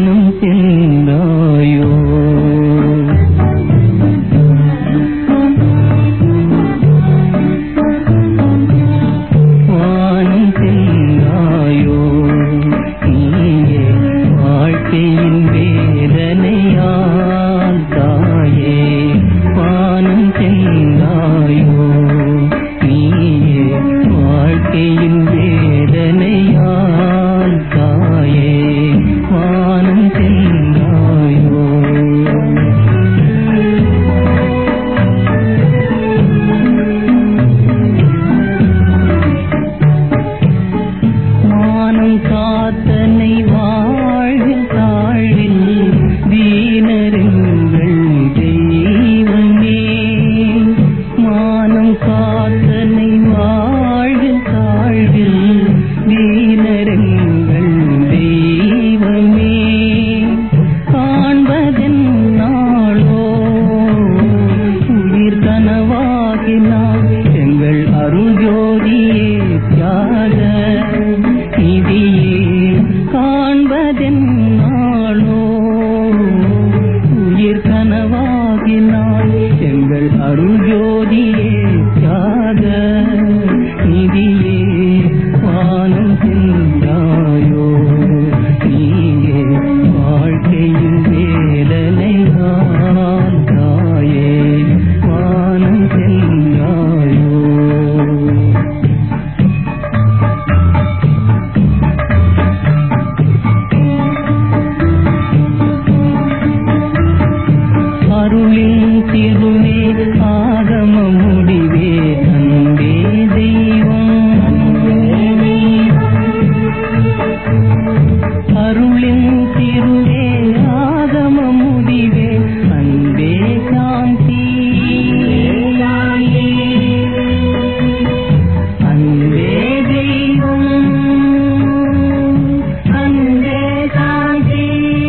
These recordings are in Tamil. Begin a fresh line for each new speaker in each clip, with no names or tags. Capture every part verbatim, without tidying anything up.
வானம் சென்றாயோ வானம் சென்றாயோ நீயே வாழ்க்கையின் வேதனையால் தாயே வானம் சென்றாயோ நீயே வாழ்க்கையின் வேதனையால் தாயே வானம் சென்றாயோ மானம் காத்தனை வாழ்வில் தாழ்வில் வீணருங்கள் தெய்வமே மானம் காத்தனை வாழ்வில் தாழ்வில் வீணருங்கள் தெய்வமே காண்பதென் நாளோ உயிர் கனவாகினால் எங்கள் அருள் ஜோதியே தியாக நிதியே காண்பதென் நாளோ உயிர் கனவாகினால் எங்கள் அருள் ஜோதியே தியாக நிதியே வானம் சென்றாயோ நீயே வாழ்க்கையில் வேதனையால் தாயே வானம் சென்றாயோ அருளின் திருவே ஆகம முடிவே அன்பே தெய்வம் அருளின் திருவே ஆகம முடிவே அன்பே சாந்தி அன்பே தெய்வம் அன்பே சாந்தி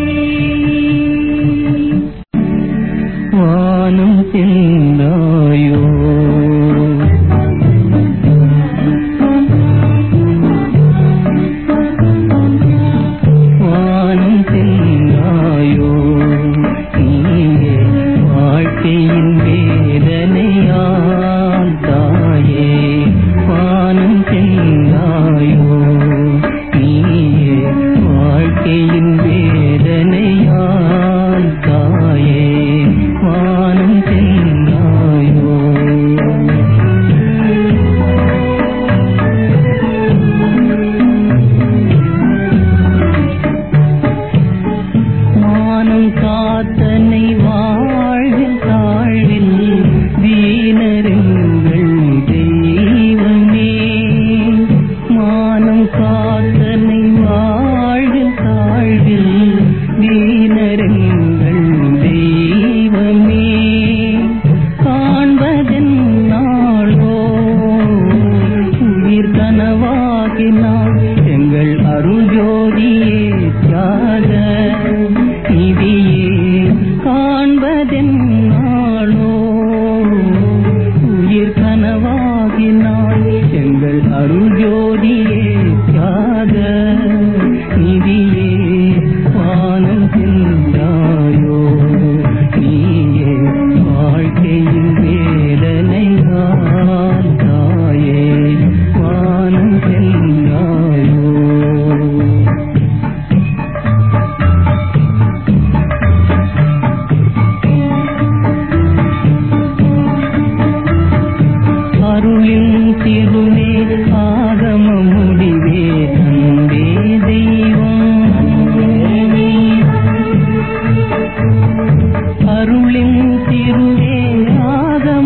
வானம் சென்றாயோ வானம் சென்றாயோ நீயே வாழ்க்கையின் வேதனையால் தாயே வானம் சென்றாயோ நீயே வாழ்க்கையின் வேதனையால் தாயே வானம் சென்றாயோ மானம் காத்தனை வாழ்வில் தாழ்வில் வீணருங்கள் தெய்வமே மானம் காத்தனை வாழ்வில் தாழ்வில் வீணருங்கள் தெய்வமே காண்பதென் நாளோ உயிர் கனவாகினால் எங்கள் அருள் ஜோதியே தியாக நிதியே காண்பதென் நாளோ உயிர் கனவாகினால் எங்கள் அருள் ஜோதியே தியாக நிதியே வானம் சென்றாயோ நீயே வாழ்க்கையில் வேதனையால் தாயே வானம் சென்றாயோ அருளின் திருவே ஆகம முடிவே அன்பே தெய்வம் அருளின் திருவே ஆகம